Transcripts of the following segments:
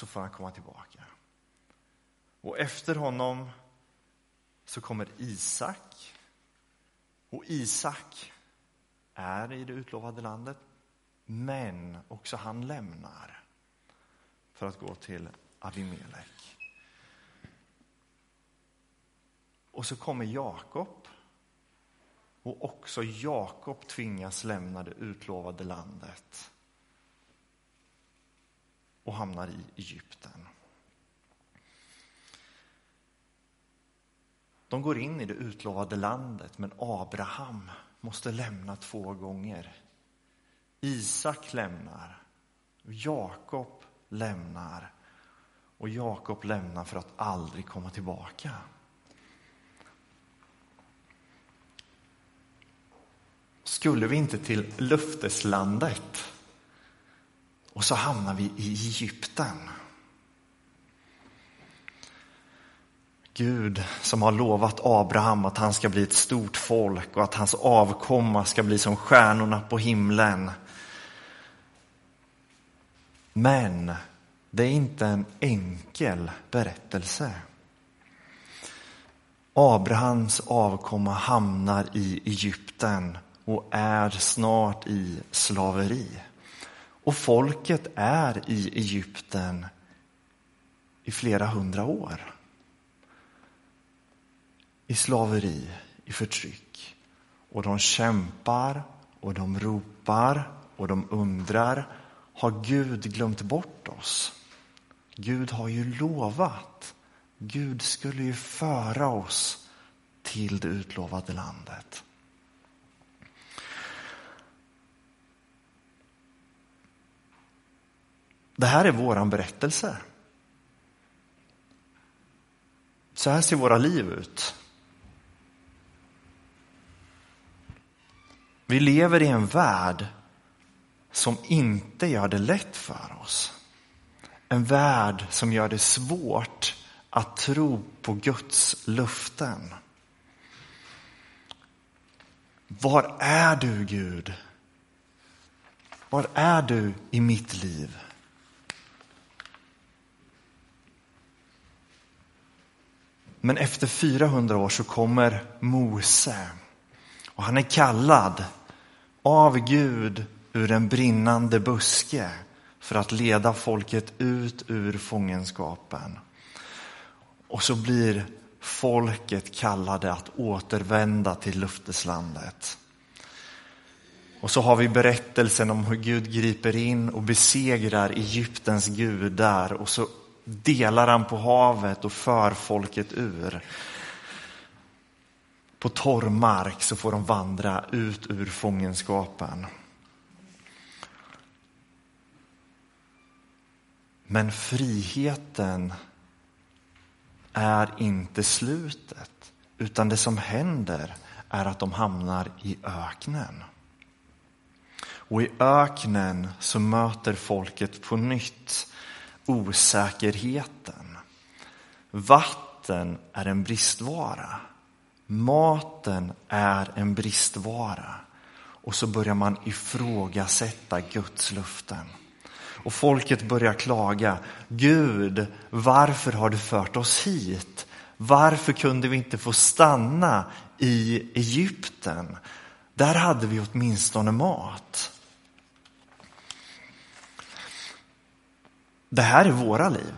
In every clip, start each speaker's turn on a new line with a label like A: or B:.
A: så får han komma tillbaka. Och efter honom så kommer Isak. Och Isak är i det utlovade landet. Men också han lämnar för att gå till Abimelek. Och så kommer Jakob. Och också Jakob tvingas lämna det utlovade landet. Och hamnar i Egypten. De går in i det utlovade landet, men Abraham måste lämna 2 gånger. Isak lämnar, Jakob lämnar och Jakob lämnar för att aldrig komma tillbaka. Skulle vi inte till löfteslandet och så hamnar vi i Egypten. Gud som har lovat Abraham att han ska bli ett stort folk och att hans avkomma ska bli som stjärnorna på himlen. Men det är inte en enkel berättelse. Abrahams avkomma hamnar i Egypten och är snart i slaveri. Och folket är i Egypten i flera 100 år. I slaveri, i förtryck. Och de kämpar och de ropar och de undrar: har Gud glömt bort oss? Gud har ju lovat. Gud skulle ju föra oss till det utlovade landet. Det här är våran berättelse. Så här ser våra liv ut. Vi lever i en värld som inte gör det lätt för oss. En värld som gör det svårt att tro på Guds löften. Var är du, Gud? Var är du i mitt liv? Men efter 400 år så kommer Mose. Och han är kallad av Gud ur en brinnande buske för att leda folket ut ur fångenskapen. Och så blir folket kallade att återvända till löfteslandet. Och så har vi berättelsen om hur Gud griper in och besegrar Egyptens gudar. Och så delar han på havet och för folket ur. På torr mark så får de vandra ut ur fångenskapen. Men friheten är inte slutet, utan det som händer är att de hamnar i öknen. Och i öknen så möter folket på nytt osäkerheten. Vatten är en bristvara. Maten är en bristvara. Och så börjar man ifrågasätta Guds löften. Och folket börjar klaga: Gud, varför har du fört oss hit? Varför kunde vi inte få stanna i Egypten? Där hade vi åtminstone mat. Det här är våra liv.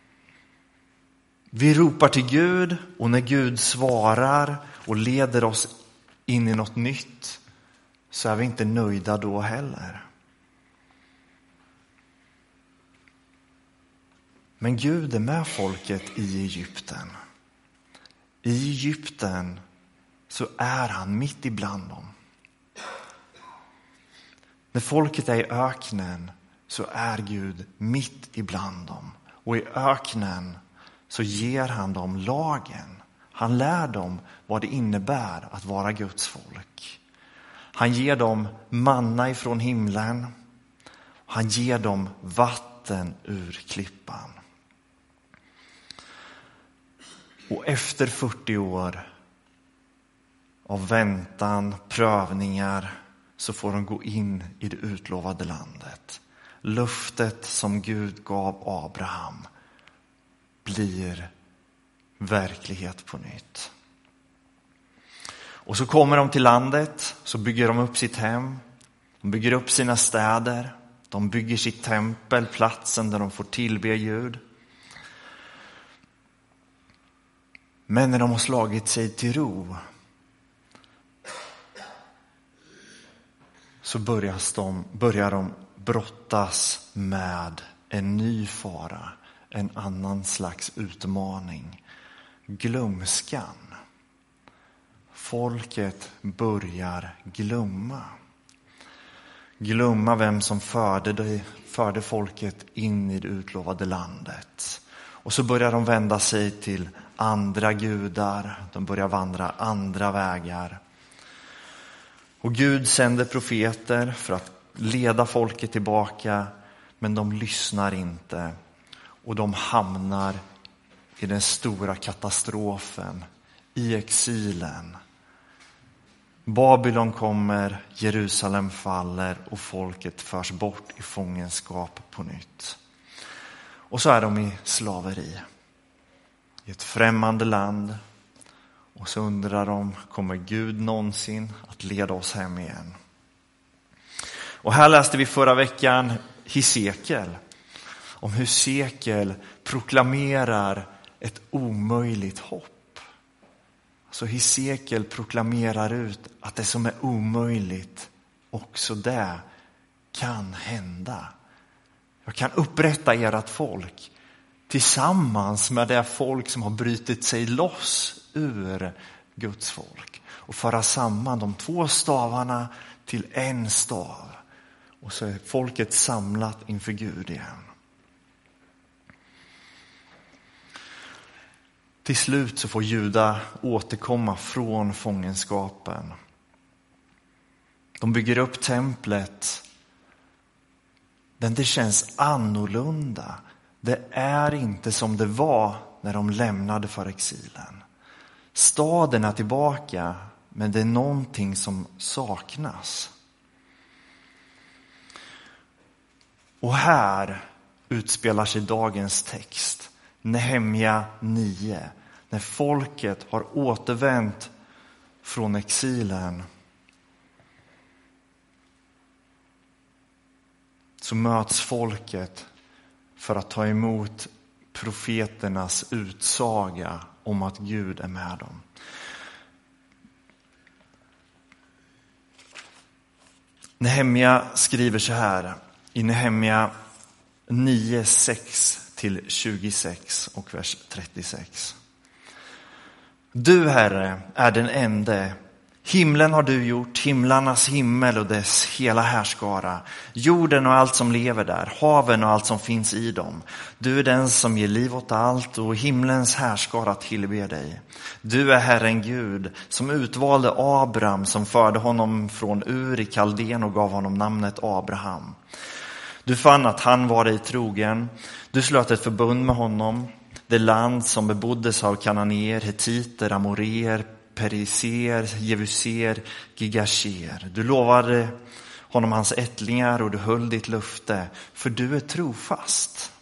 A: Vi ropar till Gud, och när Gud svarar och leder oss in i något nytt så är vi inte nöjda då heller. Men Gud är med folket i Egypten. I Egypten så är han mitt ibland dem. När folket är i öknen så är Gud mitt ibland dem. Och i öknen så ger han dem lagen. Han lär dem vad det innebär att vara Guds folk. Han ger dem manna ifrån himlen. Han ger dem vatten ur klippan. Och efter 40 år av väntan, prövningar, så får de gå in i det utlovade landet. löftet som Gud gav Abraham blir verklighet på nytt. Och så kommer de till landet, så bygger de upp sitt hem, de bygger upp sina städer, de bygger sitt tempel, platsen där de får tillbe Gud. Men när de har slagit sig till ro så börjar de brottas med en ny fara, en annan slags utmaning. Glömskan. Folket börjar glömma vem som förde folket in i det utlovade landet. Och så börjar de vända sig till andra gudar, de börjar vandra andra vägar. Och Gud sänder profeter för att leda folket tillbaka, men de lyssnar inte. Och de hamnar i den stora katastrofen, i exilen. Babylon kommer, Jerusalem faller och folket förs bort i fångenskap på nytt. Och så är de i slaveri, i ett främmande land. Och så undrar de, kommer Gud någonsin att leda oss hem igen? Och här läste vi förra veckan Hesekiel, om hur Hesekiel proklamerar ett omöjligt hopp. Så Hesekiel proklamerar ut att det som är omöjligt, också det kan hända. Jag kan upprätta ert folk tillsammans med det folk som har brutit sig loss ur Guds folk. Och föra samman de två stavarna till en stav. Och så är folket samlat inför Gud igen. Till slut så får Juda återkomma från fångenskapen. De bygger upp templet. Men det känns annorlunda. Det är inte som det var när de lämnade för exilen. Staden är tillbaka, men det är någonting som saknas. Och här utspelar sig dagens text. Nehemja 9. När folket har återvänt från exilen, så möts folket för att ta emot profeternas utsaga om att Gud är med dem. Nehemja skriver så här i Nehemja 9, 6-26 och vers 36. Du, Herre, är den ende. Himlen har du gjort, himlarnas himmel och dess hela härskara, jorden och allt som lever där, haven och allt som finns i dem. Du är den som ger liv åt allt, och himlens härskara tillber dig. Du är Herren Gud som utvalde Abraham, som förde honom från Ur i Kaldén och gav honom namnet Abraham. Du fann att han var dig trogen. Du slöt ett förbund med honom. Det land som beboddes av kananéer, hetiter, amoreer, periser, jevuser, gigasher. Du lovade honom hans ättlingar och du höll ditt löfte, för du är trofast.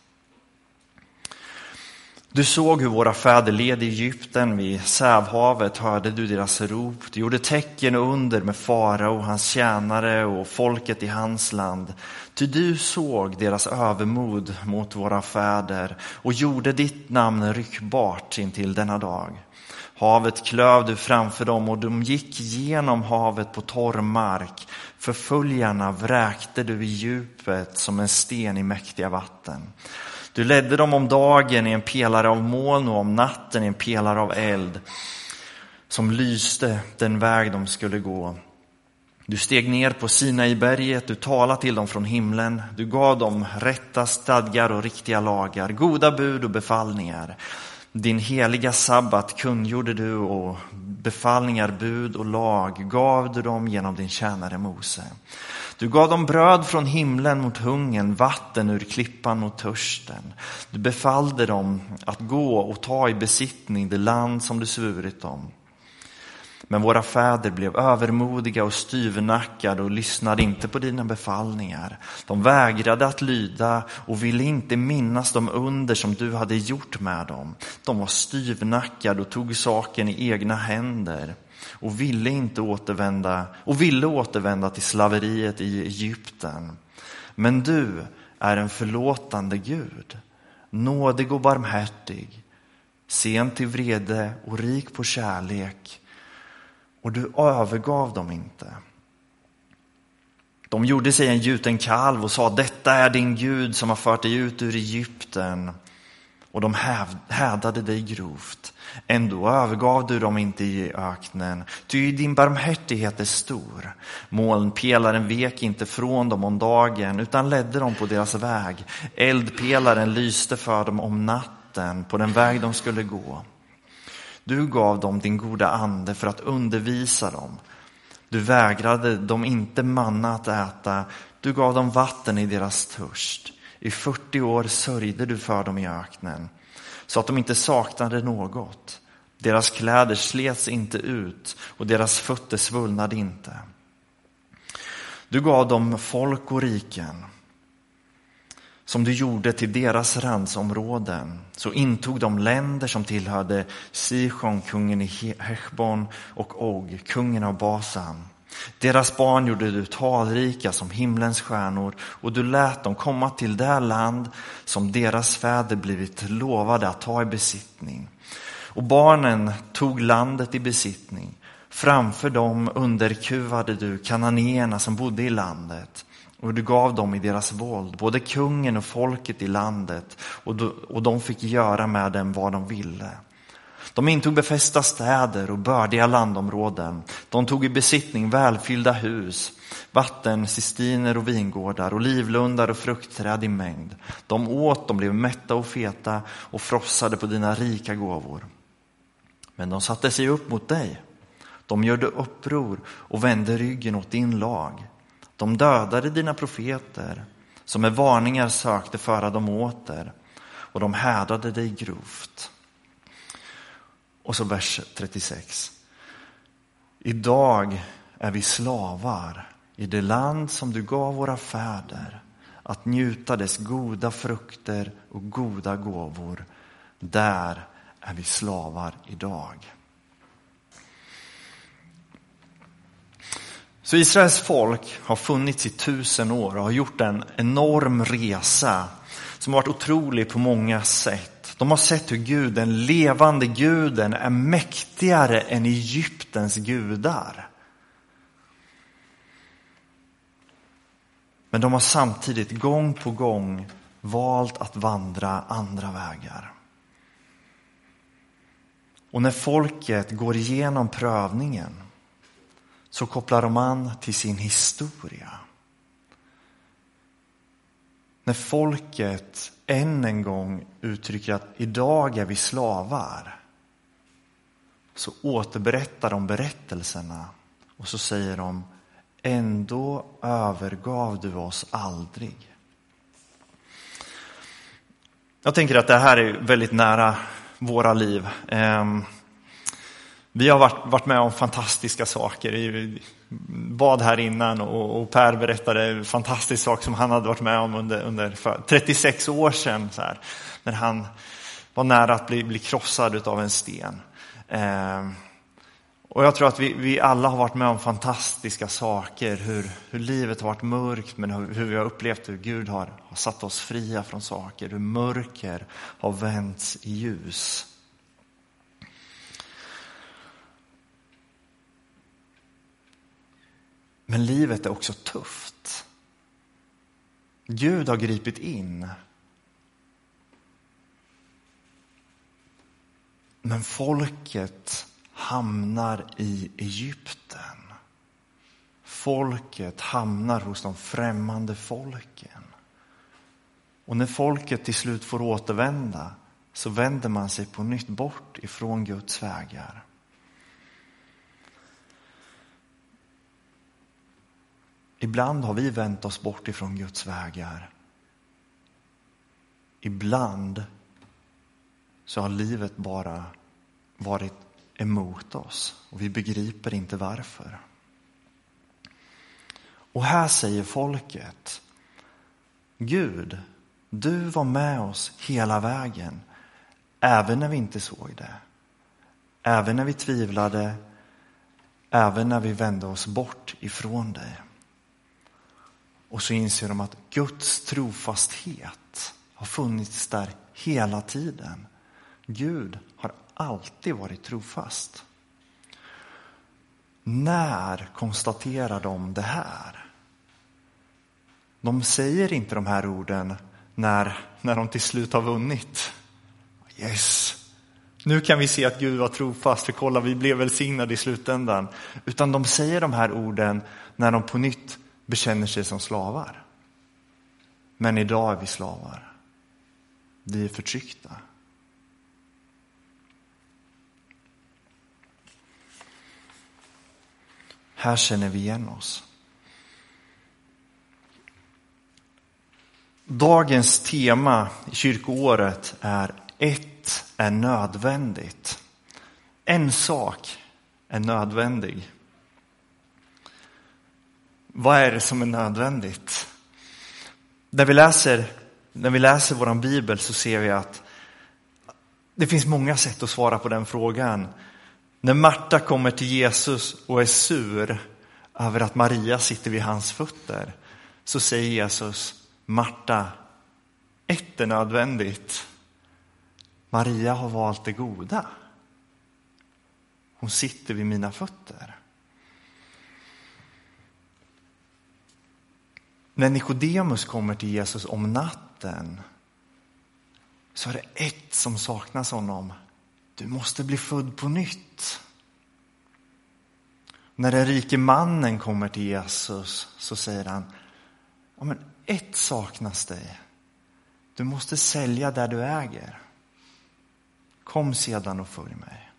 A: Du såg hur våra fäder led i Egypten, vid Sävhavet hörde du deras rop. Du gjorde tecken och under med farao, hans tjänare och folket i hans land. Ty du såg deras övermod mot våra fäder och gjorde ditt namn ryckbart intill denna dag. Havet klöv du framför dem och de gick genom havet på torr mark. Förföljarna vräkte du i djupet som en sten i mäktiga vatten. Du ledde dem om dagen i en pelare av moln och om natten i en pelare av eld som lyste den väg de skulle gå. Du steg ner på Sinaiberget, du talade till dem från himlen. Du gav dem rätta stadgar och riktiga lagar, goda bud och befallningar. Din heliga sabbat kungjorde du, och befallningar, bud och lag gav du dem genom din tjänare Mose. Du gav dem bröd från himlen mot hungern, vatten ur klippan mot törsten. Du befallde dem att gå och ta i besittning det land som du svurit dem. Men våra fäder blev övermodiga och styvnackade och lyssnade inte på dina befallningar. De vägrade att lyda och ville inte minnas de under som du hade gjort med dem. De var styvnackade och tog saken i egna händer och ville återvända till slaveriet i Egypten. Men du är en förlåtande Gud, nådig och barmhärtig, sen till vrede och rik på kärlek, och du övergav dem inte. De gjorde sig en gjuten kalv och sa: detta är din Gud som har fört dig ut ur Egypten. Och de hädade dig grovt. Ändå övergav du dem inte i öknen, ty din barmhärtighet är stor. Molnpelaren vek inte från dem om dagen, utan ledde dem på deras väg. Eldpelaren lyste för dem om natten på den väg de skulle gå. Du gav dem din goda ande för att undervisa dem. Du vägrade dem inte manna att äta. Du gav dem vatten i deras törst. I 40 år sörjde du för dem i öknen, så att de inte saknade något. Deras kläder slets inte ut och deras fötter svullnade inte. Du gav dem folk och riken som du gjorde till deras randsområden. Så intog de länder som tillhörde Sihon, kungen i Heshbon, och Og, kungen av Basan. Deras barn gjorde du talrika som himlens stjärnor, och du lät dem komma till det land som deras fäder blivit lovade att ta i besittning. Och barnen tog landet i besittning. Framför dem underkuvade du kananéerna som bodde i landet, och du gav dem i deras våld, både kungen och folket i landet, och de fick göra med dem vad de ville. De intog befästa städer och bördiga landområden. De tog i besittning välfyllda hus, vatten, cistiner och vingårdar, och livlundar och fruktträd i mängd. De åt, de blev mätta och feta och frossade på dina rika gåvor. Men de satte sig upp mot dig. De gjorde uppror och vände ryggen åt din lag. De dödade dina profeter, som med varningar sökte föra dem åter, och de hädade dig grovt. Och så vers 36. Idag är vi slavar i det land som du gav våra fäder, att njuta dess goda frukter och goda gåvor. Där är vi slavar idag. Så Israels folk har funnits i 1000 år och har gjort en enorm resa som har varit otrolig på många sätt. De har sett hur Gud, den levande guden, är mäktigare än Egyptens gudar. Men de har samtidigt gång på gång valt att vandra andra vägar. Och när folket går igenom prövningen så kopplar de an till sin historia. När folket än en gång uttrycker att idag är vi slavar, så återberättar de berättelserna och så säger de: ändå övergav du oss aldrig. Jag tänker att det här är väldigt nära våra liv. Vi har varit med om fantastiska saker. Vi bad här innan och Per berättade en fantastisk sak som han hade varit med om under 36 år sedan. Så här, när han var nära att bli krossad av en sten. Och jag tror att vi alla har varit med om fantastiska saker. Hur livet har varit mörkt, men hur vi har upplevt hur Gud har satt oss fria från saker. Hur mörker har vänts i ljus. Men livet är också tufft. Gud har gripit in. Men folket hamnar i Egypten. Folket hamnar hos de främmande folken. Och när folket till slut får återvända, så vänder man sig på nytt bort ifrån Guds vägar. Ibland har vi vänt oss bort ifrån Guds vägar. Ibland så har livet bara varit emot oss och vi begriper inte varför. Och här säger folket: Gud, du var med oss hela vägen, även när vi inte såg det. Även när vi tvivlade, även när vi vände oss bort ifrån dig. Och så inser de att Guds trofasthet har funnits där hela tiden. Gud har alltid varit trofast. När konstaterar de det här? De säger inte de här orden när de till slut har vunnit. Yes! Nu kan vi se att Gud var trofast, för kolla, vi blev välsignade i slutändan. Utan de säger de här orden när de på nytt bekänner sig som slavar. Men idag är vi slavar. Vi är förtryckta. Här känner vi igen oss. Dagens tema i kyrkoåret är: ett är nödvändigt. En sak är nödvändig. Vad är det som är nödvändigt? När vi läser vår bibel så ser vi att det finns många sätt att svara på den frågan. När Marta kommer till Jesus och är sur över att Maria sitter vid hans fötter, så säger Jesus: Marta, ett är nödvändigt. Maria har valt det goda. Hon sitter vid mina fötter. När Nikodemus kommer till Jesus om natten, så är det ett som saknas honom. Du måste bli född på nytt. När den rike mannen kommer till Jesus så säger han: ja, men ett saknas dig. Du måste sälja där du äger. Kom sedan och följ mig.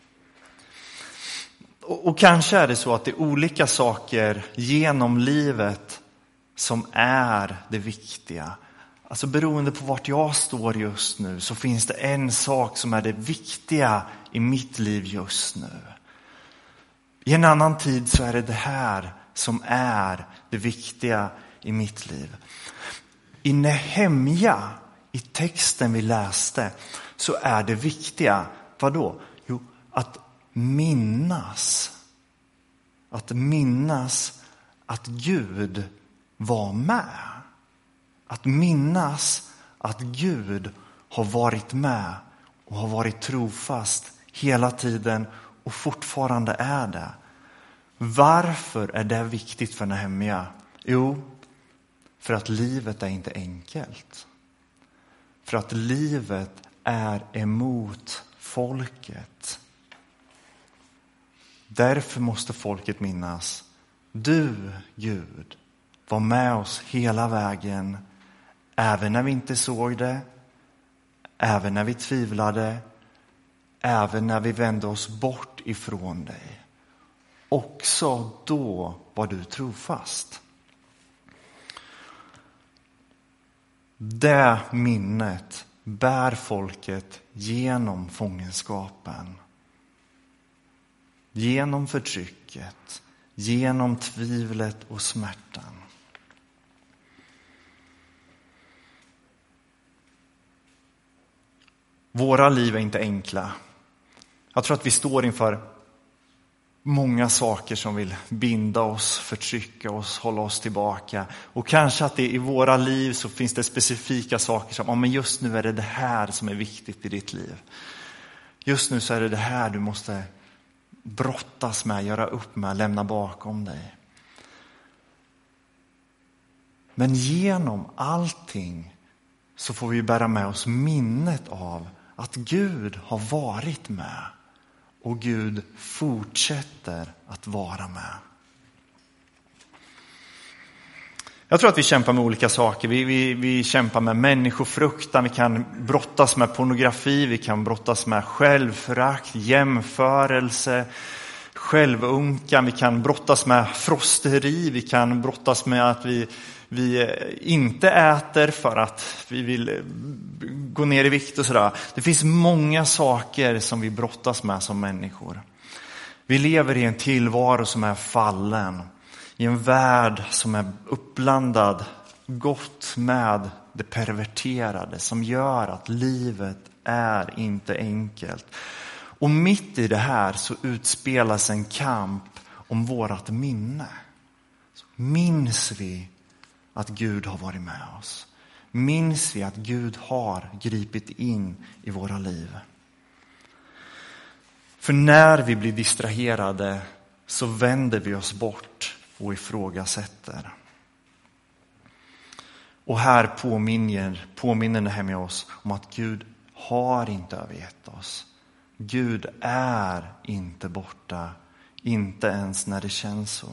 A: Och kanske är det så att det är olika saker genom livet som är det viktiga. Alltså beroende på vart jag står just nu så finns det en sak som är det viktiga i mitt liv just nu. I en annan tid så är det här som är det viktiga i mitt liv. I Nehemja, i texten vi läste, så är det viktiga, vadå? Jo, att minnas. Att minnas att Gud var med. Att minnas att Gud har varit med och har varit trofast hela tiden och fortfarande är det. Varför är det viktigt för Nehemja? Jo, för att livet är inte enkelt. För att livet är emot folket. Därför måste folket minnas: du, Gud, var med oss hela vägen. Även när vi inte såg det. Även när vi tvivlade. Även när vi vände oss bort ifrån dig. Också då var du trofast. Det minnet bär folket genom fångenskapen. Genom förtrycket. Genom tvivlet och smärtan. Våra liv är inte enkla. Jag tror att vi står inför många saker som vill binda oss, förtrycka oss, hålla oss tillbaka. Och kanske att det i våra liv så finns det specifika saker som, men just nu är det här som är viktigt i ditt liv. Just nu så är det här du måste brottas med, göra upp med, lämna bakom dig. Men genom allting så får vi bära med oss minnet av att Gud har varit med och Gud fortsätter att vara med. Jag tror att vi kämpar med olika saker. Vi kämpar med människofruktan, vi kan brottas med pornografi, vi kan brottas med självförakt, jämförelse, självunkan, vi kan brottas med frosteri, vi kan brottas med att vi vi inte äter för att vi vill gå ner i vikt och sådär. Det finns många saker som vi brottas med som människor. Vi lever i en tillvaro som är fallen. I en värld som är uppblandad gott med det perverterade. Som gör att livet är inte enkelt. Och mitt i det här så utspelas en kamp om vårat minne. Minns vi att Gud har varit med oss? Minns vi att Gud har gripit in i våra liv? För när vi blir distraherade så vänder vi oss bort och ifrågasätter. Och här påminner Nehemja oss om att Gud har inte övergett oss. Gud är inte borta, inte ens när det känns så.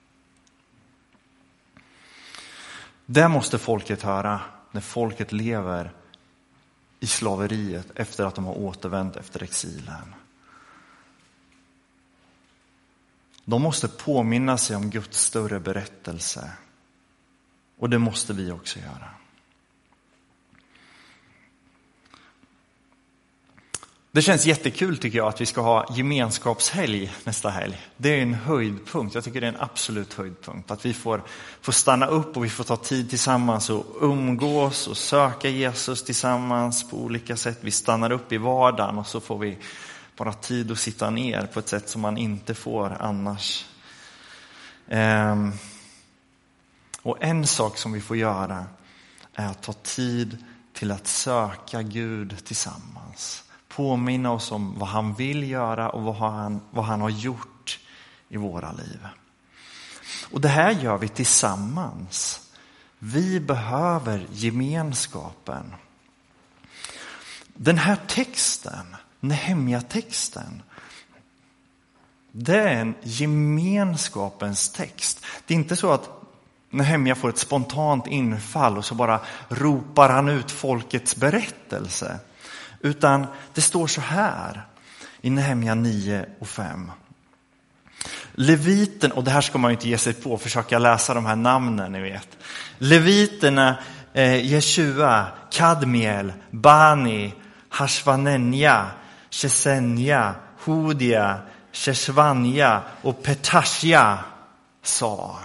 A: Det måste folket höra när folket lever i slaveriet efter att de har återvänt efter exilen. De måste påminna sig om Guds större berättelse. Och det måste vi också göra. Det känns jättekul tycker jag att vi ska ha gemenskapshelg nästa helg. Det är en höjdpunkt. Jag tycker det är en absolut höjdpunkt. Att vi får stanna upp och vi får ta tid tillsammans och umgås och söka Jesus tillsammans på olika sätt. Vi stannar upp i vardagen och så får vi bara tid att sitta ner på ett sätt som man inte får annars. Och en sak som vi får göra är att ta tid till att söka Gud tillsammans. Påminna oss om vad han vill göra och vad han har gjort i våra liv. Och det här gör vi tillsammans. Vi behöver gemenskapen. Den här texten, Nehemja-texten, det är en gemenskapens text. Det är inte så att Nehemja får ett spontant infall och så bara ropar han ut folkets berättelse. Utan det står så här i Nehemja 9:5. Leviten, och det här ska man ju inte ge sig på, försöka läsa de här namnen ni vet. Leviterna Jeshua, Kadmiel, Bani, Hashvanenja, Shesenja, Hodia, Sheshvanja och Petashja sa.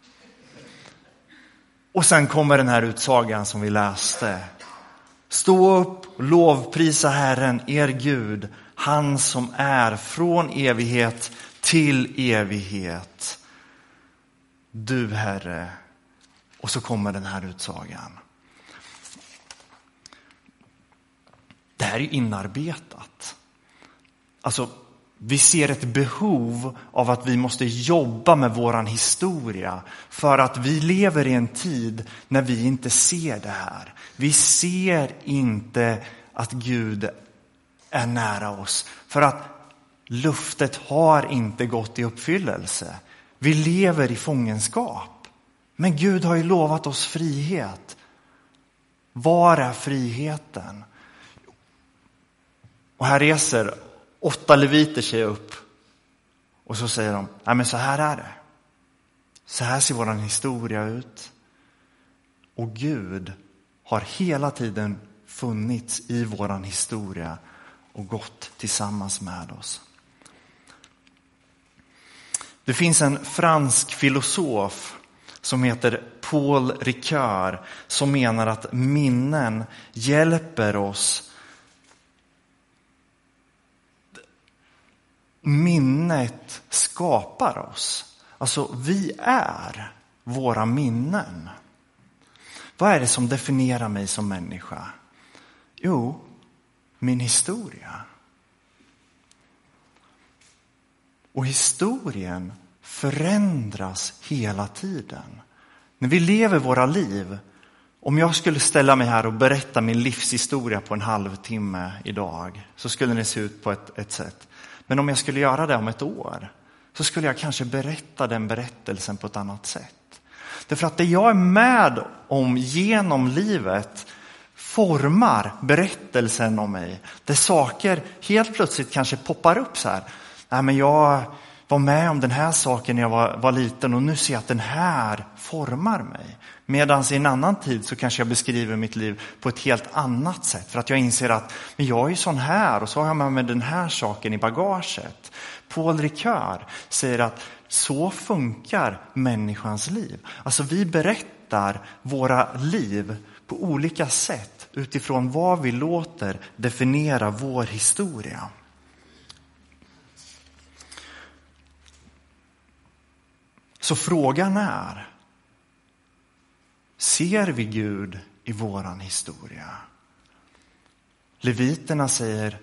A: Och sen kommer den här utsagan som vi läste. Stå upp och lovprisa Herren, er Gud, han som är från evighet till evighet. Du Herre. Och så kommer den här utsagan. Det här är ju inarbetat. Alltså, vi ser ett behov av att vi måste jobba med våran historia för att vi lever i en tid när vi inte ser det här. Vi ser inte att Gud är nära oss för att luftet har inte gått i uppfyllelse. Vi lever i fångenskap. Men Gud har ju lovat oss frihet. Var är friheten? Och här reser 8 leviter sig upp och så säger de, nej men så här är det. Så här ser våran historia ut. Och Gud har hela tiden funnits i våran historia och gått tillsammans med oss. Det finns en fransk filosof som heter Paul Ricoeur som menar att minnen hjälper oss. Minnet skapar oss. Alltså vi är våra minnen. Vad är det som definierar mig som människa? Jo, min historia. Och historien förändras hela tiden. När vi lever våra liv, om jag skulle ställa mig här och berätta min livshistoria på en halvtimme idag så skulle det se ut på ett sätt. Men om jag skulle göra det om ett år så skulle jag kanske berätta den berättelsen på ett annat sätt. Därför att det jag är med om genom livet formar berättelsen om mig. Där saker helt plötsligt kanske poppar upp så här. Nej, men jag var med om den här saken när jag var liten och nu ser jag att den här formar mig. Medan i en annan tid så kanske jag beskriver mitt liv på ett helt annat sätt. För att jag inser att men jag är ju sån här och så har jag med mig den här saken i bagaget. Paul Ricoeur säger att så funkar människans liv. Alltså vi berättar våra liv på olika sätt utifrån vad vi låter definiera vår historia. Så frågan är, ser vi Gud i våran historia? Leviterna säger,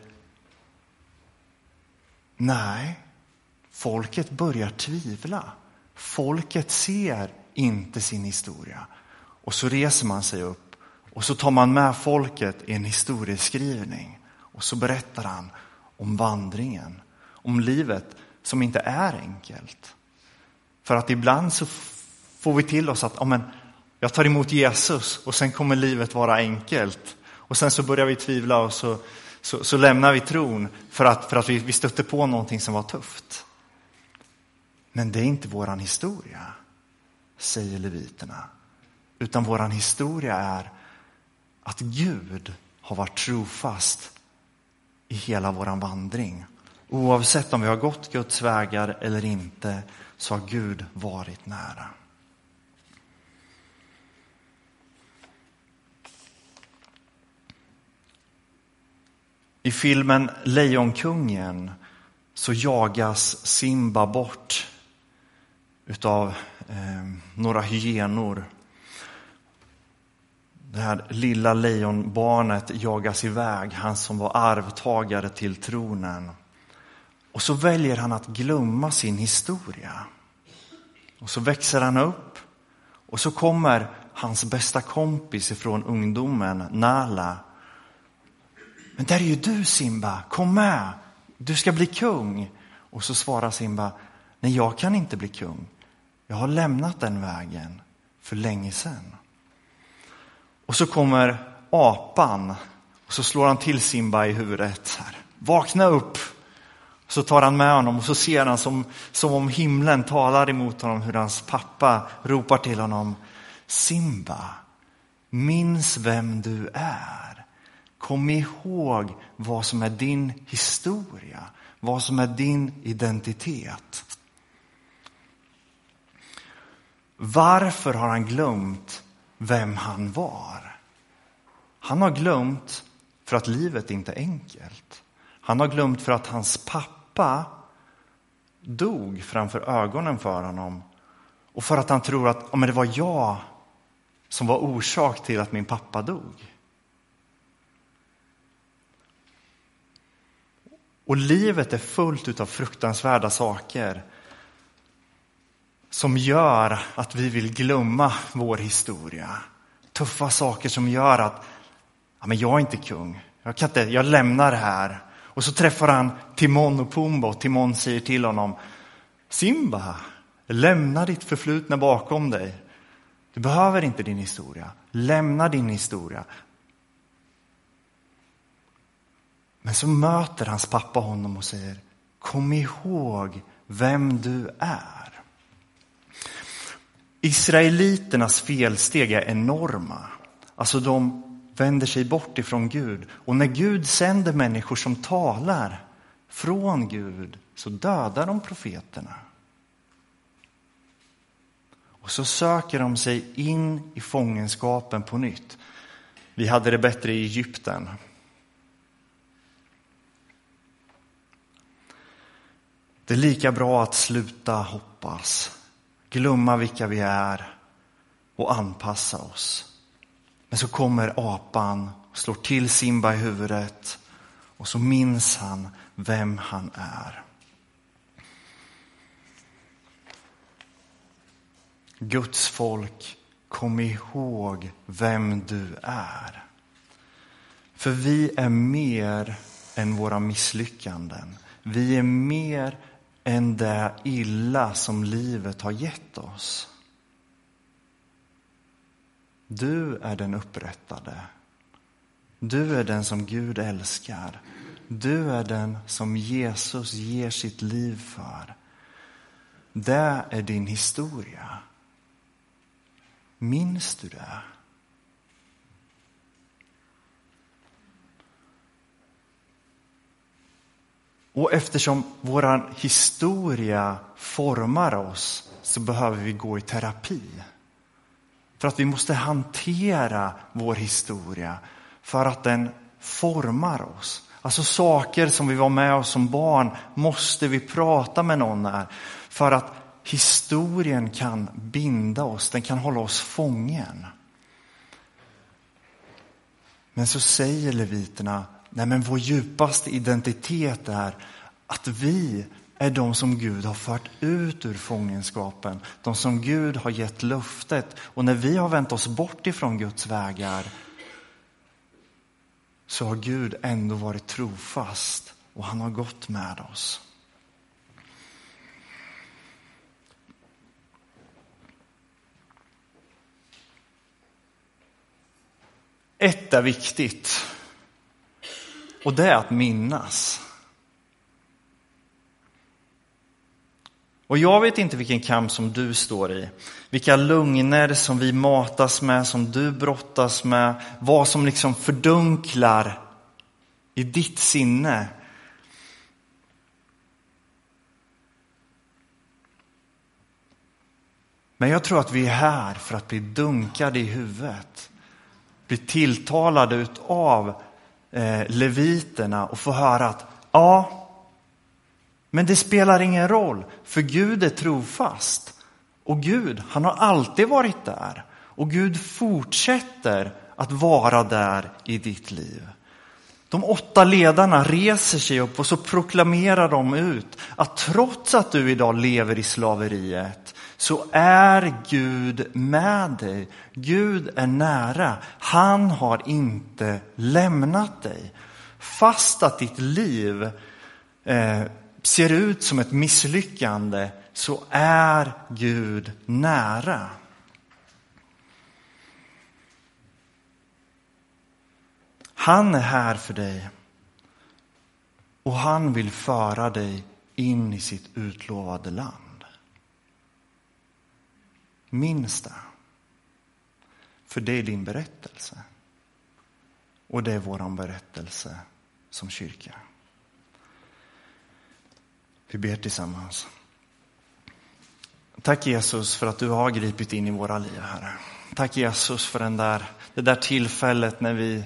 A: nej, folket börjar tvivla. Folket ser inte sin historia. Och så reser man sig upp och så tar man med folket i en historieskrivning. Och så berättar han om vandringen, om livet som inte är enkelt. För att ibland så får vi till oss att jag tar emot Jesus och sen kommer livet vara enkelt. Och sen så börjar vi tvivla och så lämnar vi tron för att vi stötte på någonting som var tufft. Men det är inte våran historia, säger leviterna. Utan våran historia är att Gud har varit trofast i hela våran vandring. Oavsett om vi har gått Guds vägar eller inte så har Gud varit nära. I filmen Lejonkungen så jagas Simba bort utav några hyenor. Det här lilla lejonbarnet jagas iväg, han som var arvtagare till tronen. Och så väljer han att glömma sin historia. Och så växer han upp. Och så kommer hans bästa kompis ifrån ungdomen, Nala. Men där är ju du, Simba, kom med. Du ska bli kung. Och så svarar Simba, nej, jag kan inte bli kung. Jag har lämnat den vägen för länge sedan. Och så kommer apan och så slår han till Simba i huvudet. Här. Vakna upp! Så tar han med honom och så ser han som om himlen talar emot honom hur hans pappa ropar till honom. Simba, minns vem du är. Kom ihåg vad som är din historia, vad som är din identitet. Varför har han glömt vem han var? Han har glömt för att livet inte är enkelt. Han har glömt för att hans pappa dog framför ögonen för honom. Och för att han tror att men det var jag som var orsak till att min pappa dog. Och livet är fullt av fruktansvärda saker som gör att vi vill glömma vår historia. Tuffa saker som gör att men jag är inte kung. Jag lämnar det här. Och så träffar han Timon och Pumba och Timon säger till honom, Simba, lämna ditt förflutna bakom dig. Du behöver inte din historia. Lämna din historia. Men så möter hans pappa honom och säger, kom ihåg vem du är. Israeliternas felsteg är enorma. Alltså de vänder sig bort ifrån Gud. Och när Gud sänder människor som talar från Gud så dödar de profeterna. Och så söker de sig in i fångenskapen på nytt. Vi hade det bättre i Egypten. Det är lika bra att sluta hoppas, glömma vilka vi är och anpassa oss. Men så kommer apan och slår till Simba i huvudet och så minns han vem han är. Guds folk, kom ihåg vem du är. För vi är mer än våra misslyckanden. Vi är mer än det illa som livet har gett oss. Du är den upprättade. Du är den som Gud älskar. Du är den som Jesus ger sitt liv för. Det är din historia. Minns du det? Och eftersom våran historia formar oss så behöver vi gå i terapi. För att vi måste hantera vår historia för att den formar oss. Alltså saker som vi var med oss som barn måste vi prata med någon där. För att historien kan binda oss, den kan hålla oss fången. Men så säger leviterna, nej men vår djupaste identitet är att vi är de som Gud har fört ut ur fångenskapen. De som Gud har gett löftet. Och när vi har vänt oss bort ifrån Guds vägar så har Gud ändå varit trofast och han har gått med oss. Ett är viktigt och det är att minnas. Och jag vet inte vilken kamp som du står i. Vilka lögner som vi matas med, som du brottas med. Vad som liksom fördunklar i ditt sinne. Men jag tror att vi är här för att bli dunkade i huvudet. Bli tilltalade av leviterna och få höra att ja, men det spelar ingen roll, för Gud är trofast. Och Gud, han har alltid varit där. Och Gud fortsätter att vara där i ditt liv. De 8 ledarna reser sig upp och så proklamerar de ut att trots att du idag lever i slaveriet så är Gud med dig. Gud är nära. Han har inte lämnat dig. Fast att ditt liv ser ut som ett misslyckande så är Gud nära. Han är här för dig och han vill föra dig in i sitt utlovade land. Minns det. För det är din berättelse. Och det är våran berättelse som kyrka. Vi ber tillsammans. Tack Jesus för att du har gripit in i våra liv, Herre. Tack Jesus för det där tillfället när vi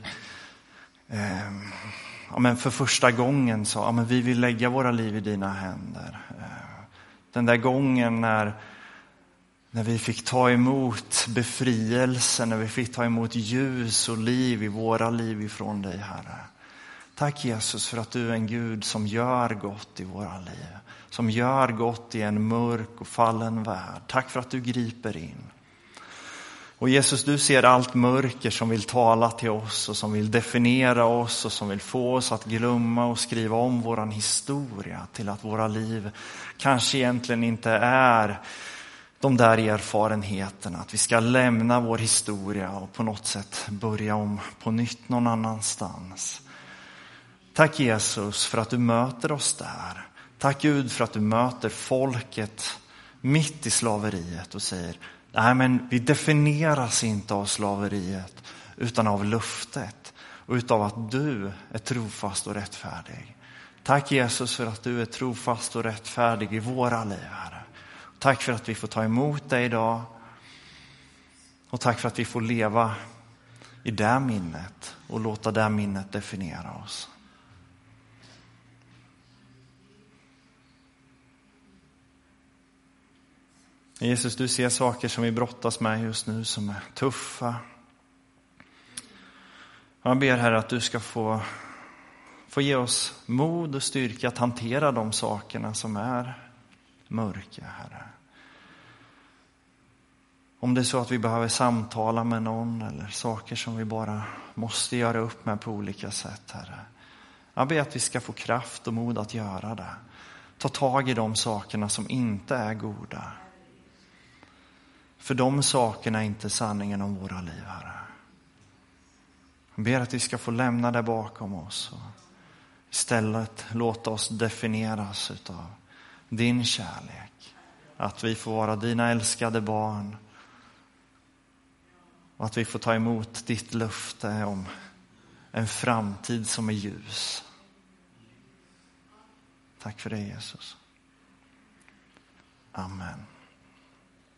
A: för första gången sa men vi vill lägga våra liv i dina händer. Den där gången när vi fick ta emot befrielse, när vi fick ta emot ljus och liv i våra liv ifrån dig, Herre. Tack Jesus för att du är en Gud som gör gott i våra liv. Som gör gott i en mörk och fallen värld. Tack för att du griper in. Och Jesus, du ser allt mörker som vill tala till oss och som vill definiera oss och som vill få oss att glömma och skriva om våran historia till att våra liv kanske egentligen inte är de där erfarenheterna. Att vi ska lämna vår historia och på något sätt börja om på nytt någon annanstans. Tack Jesus för att du möter oss där. Tack Gud för att du möter folket mitt i slaveriet och säger nej men vi definieras inte av slaveriet utan av löftet och utav att du är trofast och rättfärdig. Tack Jesus för att du är trofast och rättfärdig i våra liv, Herre. Tack för att vi får ta emot dig idag och tack för att vi får leva i det minnet och låta det minnet definiera oss. Jesus, du ser saker som vi brottas med just nu som är tuffa. Jag ber Herre att du ska få ge oss mod och styrka att hantera de sakerna som är mörka, Herre. Om det är så att vi behöver samtala med någon eller saker som vi bara måste göra upp med på olika sätt, Herre. Jag ber att vi ska få kraft och mod att göra det. Ta tag i de sakerna som inte är goda. För de sakerna är inte sanningen om våra liv, Herre. Jag ber att vi ska få lämna det bakom oss och istället låta oss definieras utav din kärlek. att vi får vara dina älskade barn och att vi får ta emot ditt löfte om en framtid som är ljus. Tack för det, Jesus. Amen.